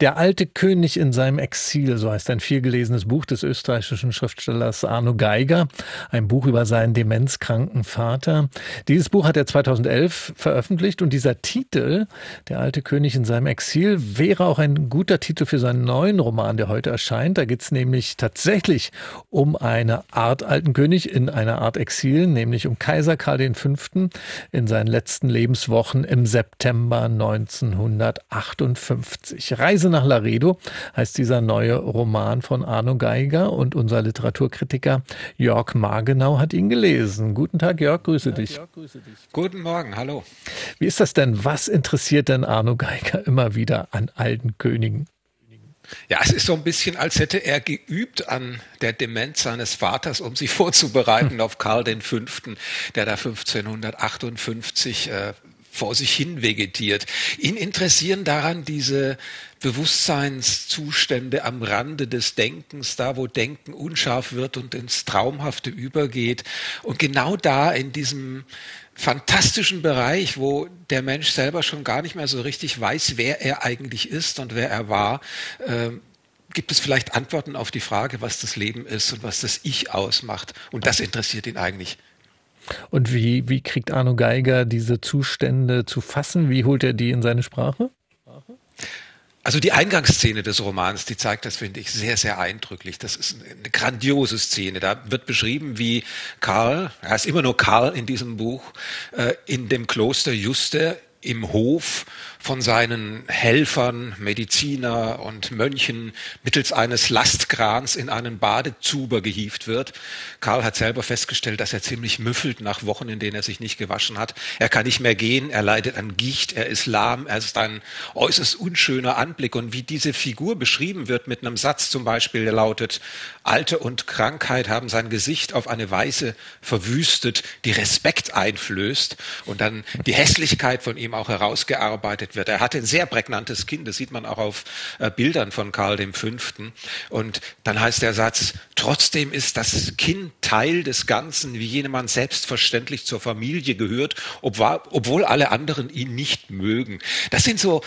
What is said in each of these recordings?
Der alte König in seinem Exil, so heißt ein vielgelesenes Buch des österreichischen Schriftstellers Arno Geiger, ein Buch über seinen demenzkranken Vater. Dieses Buch hat er 2011 veröffentlicht und dieser Titel, Der alte König in seinem Exil, wäre auch ein guter Titel für seinen neuen Roman, der heute erscheint. Da geht es nämlich tatsächlich um eine Art alten König in einer Art Exil, nämlich um Kaiser Karl V. in seinen letzten Lebenswochen im September 1958. Reise nach Laredo heißt dieser neue Roman von Arno Geiger und unser Literaturkritiker Jörg Margenau hat ihn gelesen. Guten Tag, Jörg, grüße dich. Guten Morgen, hallo. Wie ist das denn? Was interessiert denn Arno Geiger immer wieder an alten Königen? Ja, es ist so ein bisschen, als hätte er geübt an der Demenz seines Vaters, um sich vorzubereiten auf Karl V., der da 1558 vor sich hin vegetiert. Ihn interessieren daran diese Bewusstseinszustände am Rande des Denkens, da wo Denken unscharf wird und ins Traumhafte übergeht. Und genau da in diesem fantastischen Bereich, wo der Mensch selber schon gar nicht mehr so richtig weiß, wer er eigentlich ist und wer er war, gibt es vielleicht Antworten auf die Frage, was das Leben ist und was das Ich ausmacht. Und das interessiert ihn eigentlich. Und wie kriegt Arno Geiger diese Zustände zu fassen? Wie holt er die in seine Sprache? Also die Eingangsszene des Romans, die zeigt das, finde ich, sehr, sehr eindrücklich. Das ist eine grandiose Szene. Da wird beschrieben, wie Karl, er ist immer nur Karl in diesem Buch, in dem Kloster Juste im Hof von seinen Helfern, Mediziner und Mönchen mittels eines Lastkrans in einen Badezuber gehievt wird. Karl hat selber festgestellt, dass er ziemlich müffelt nach Wochen, in denen er sich nicht gewaschen hat. Er kann nicht mehr gehen, er leidet an Gicht, er ist lahm, er ist ein äußerst unschöner Anblick. Und wie diese Figur beschrieben wird mit einem Satz zum Beispiel, der lautet: Alter und Krankheit haben sein Gesicht auf eine Weise verwüstet, die Respekt einflößt, und dann die Hässlichkeit von ihm auch herausgearbeitet wird. Er hatte ein sehr prägnantes Kinn, das sieht man auch auf Bildern von Karl V. Und dann heißt der Satz: Trotzdem ist das Kinn Teil des Ganzen, wie jemand selbstverständlich zur Familie gehört, obwohl alle anderen ihn nicht mögen. Das sind so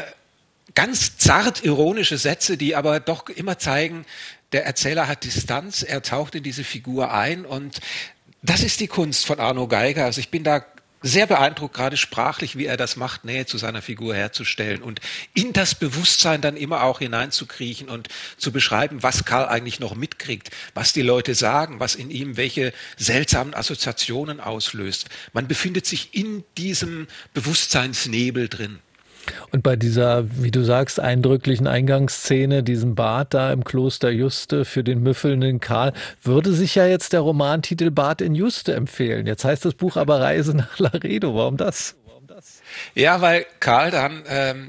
ganz zart ironische Sätze, die aber doch immer zeigen, der Erzähler hat Distanz, er taucht in diese Figur ein, und das ist die Kunst von Arno Geiger. Also ich bin da sehr beeindruckt, gerade sprachlich, wie er das macht, Nähe zu seiner Figur herzustellen und in das Bewusstsein dann immer auch hineinzukriechen und zu beschreiben, was Karl eigentlich noch mitkriegt, was die Leute sagen, was in ihm welche seltsamen Assoziationen auslöst. Man befindet sich in diesem Bewusstseinsnebel drin. Und bei dieser, wie du sagst, eindrücklichen Eingangsszene, diesem Bad da im Kloster Juste für den müffelnden Karl, würde sich ja jetzt der Romantitel Bad in Juste empfehlen. Jetzt heißt das Buch aber Reise nach Laredo. Warum das? Ja, weil Karl dann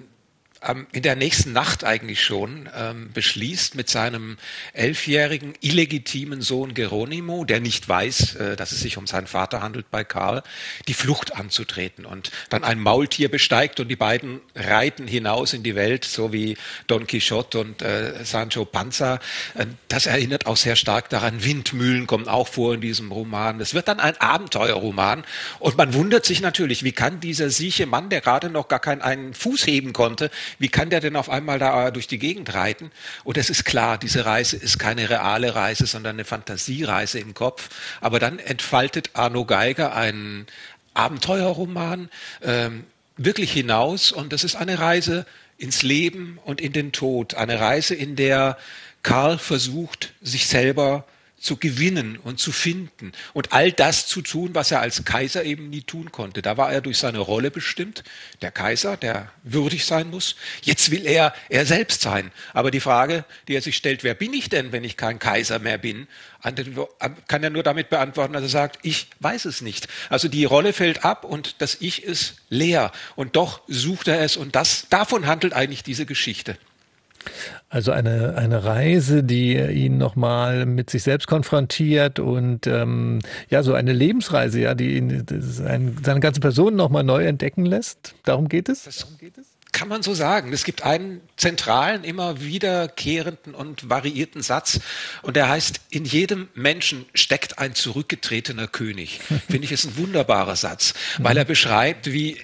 in der nächsten Nacht eigentlich schon beschließt, mit seinem 11-jährigen illegitimen Sohn Geronimo, der nicht weiß, dass es sich um seinen Vater handelt bei Karl, die Flucht anzutreten und dann ein Maultier besteigt, und die beiden reiten hinaus in die Welt, so wie Don Quixote und Sancho Panza. Das erinnert auch sehr stark daran. Windmühlen kommen auch vor in diesem Roman. Das wird dann ein Abenteuerroman, und man wundert sich natürlich, wie kann dieser sieche Mann, der gerade noch gar keinen einen Fuß heben konnte, wie kann der denn auf einmal da durch die Gegend reiten? Und es ist klar, diese Reise ist keine reale Reise, sondern eine Fantasiereise im Kopf. Aber dann entfaltet Arno Geiger einen Abenteuerroman wirklich hinaus, und das ist eine Reise ins Leben und in den Tod. Eine Reise, in der Karl versucht, sich selber zu gewinnen und zu finden und all das zu tun, was er als Kaiser eben nie tun konnte. Da war er durch seine Rolle bestimmt, der Kaiser, der würdig sein muss. Jetzt will er selbst sein. Aber die Frage, die er sich stellt: Wer bin ich denn, wenn ich kein Kaiser mehr bin, kann er nur damit beantworten, dass er sagt: Ich weiß es nicht. Also die Rolle fällt ab und das Ich ist leer. Und doch sucht er es, und davon handelt eigentlich diese Geschichte. Also eine Reise, die ihn nochmal mit sich selbst konfrontiert und ja, so eine Lebensreise, ja, die ihn seine ganze Person nochmal neu entdecken lässt. Darum geht es? Das kann man so sagen. Es gibt einen zentralen, immer wiederkehrenden und variierten Satz, und der heißt: In jedem Menschen steckt ein zurückgetretener König. Finde ich, ist ein wunderbarer Satz, weil er beschreibt, wie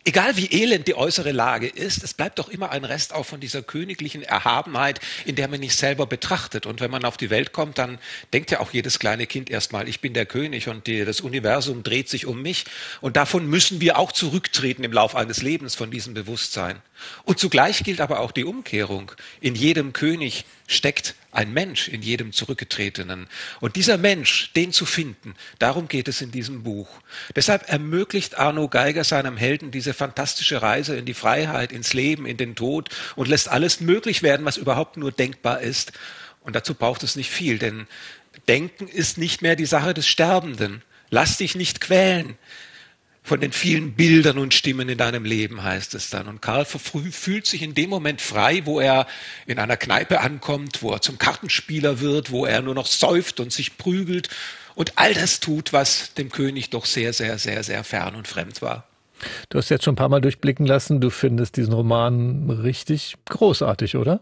egal wie elend die äußere Lage ist, es bleibt doch immer ein Rest auch von dieser königlichen Erhabenheit, in der man sich selber betrachtet. Und wenn man auf die Welt kommt, dann denkt ja auch jedes kleine Kind erstmal, ich bin der König und das Universum dreht sich um mich. Und davon müssen wir auch zurücktreten im Laufe eines Lebens, von diesem Bewusstsein. Und zugleich gilt aber auch die Umkehrung. In jedem König steckt ein Mensch, in jedem Zurückgetretenen. Und dieser Mensch, den zu finden, darum geht es in diesem Buch. Deshalb ermöglicht Arno Geiger seinem Helden diese fantastische Reise in die Freiheit, ins Leben, in den Tod und lässt alles möglich werden, was überhaupt nur denkbar ist. Und dazu braucht es nicht viel, denn Denken ist nicht mehr die Sache des Sterbenden. Lass dich nicht quälen von den vielen Bildern und Stimmen in deinem Leben, heißt es dann. Und Karl fühlt sich in dem Moment frei, wo er in einer Kneipe ankommt, wo er zum Kartenspieler wird, wo er nur noch säuft und sich prügelt und all das tut, was dem König doch sehr, sehr, sehr, sehr fern und fremd war. Du hast jetzt schon ein paar Mal durchblicken lassen, du findest diesen Roman richtig großartig, oder?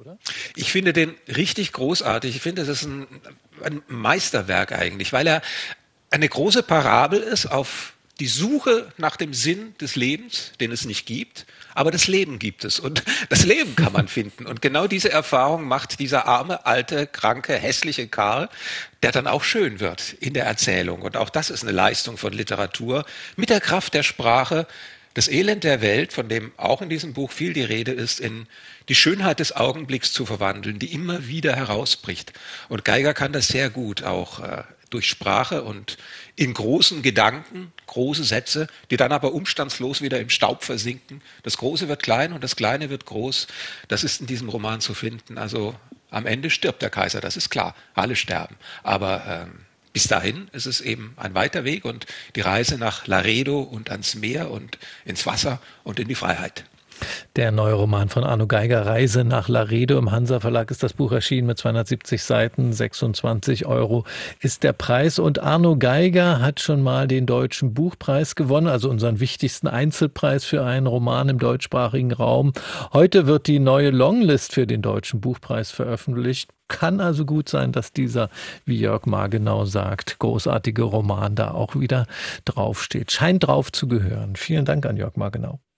Ich finde den richtig großartig. Ich finde, das ist ein Meisterwerk eigentlich, weil er eine große Parabel ist auf die Suche nach dem Sinn des Lebens, den es nicht gibt, aber das Leben gibt es und das Leben kann man finden. Und genau diese Erfahrung macht dieser arme, alte, kranke, hässliche Karl, der dann auch schön wird in der Erzählung. Und auch das ist eine Leistung von Literatur mit der Kraft der Sprache, das Elend der Welt, von dem auch in diesem Buch viel die Rede ist, in die Schönheit des Augenblicks zu verwandeln, die immer wieder herausbricht. Und Geiger kann das sehr gut, auch durch Sprache und in großen Gedanken, große Sätze, die dann aber umstandslos wieder im Staub versinken. Das Große wird klein und das Kleine wird groß. Das ist in diesem Roman zu finden. Also am Ende stirbt der Kaiser, das ist klar. Alle sterben. Aber bis dahin ist es eben ein weiter Weg und die Reise nach Laredo und ans Meer und ins Wasser und in die Freiheit. Der neue Roman von Arno Geiger, Reise nach Laredo. Im Hansa Verlag ist das Buch erschienen mit 270 Seiten, 26 € ist der Preis. Und Arno Geiger hat schon mal den Deutschen Buchpreis gewonnen, also unseren wichtigsten Einzelpreis für einen Roman im deutschsprachigen Raum. Heute wird die neue Longlist für den Deutschen Buchpreis veröffentlicht. Kann also gut sein, dass dieser, wie Jörg Margenau sagt, großartige Roman da auch wieder draufsteht. Scheint drauf zu gehören. Vielen Dank an Jörg Margenau.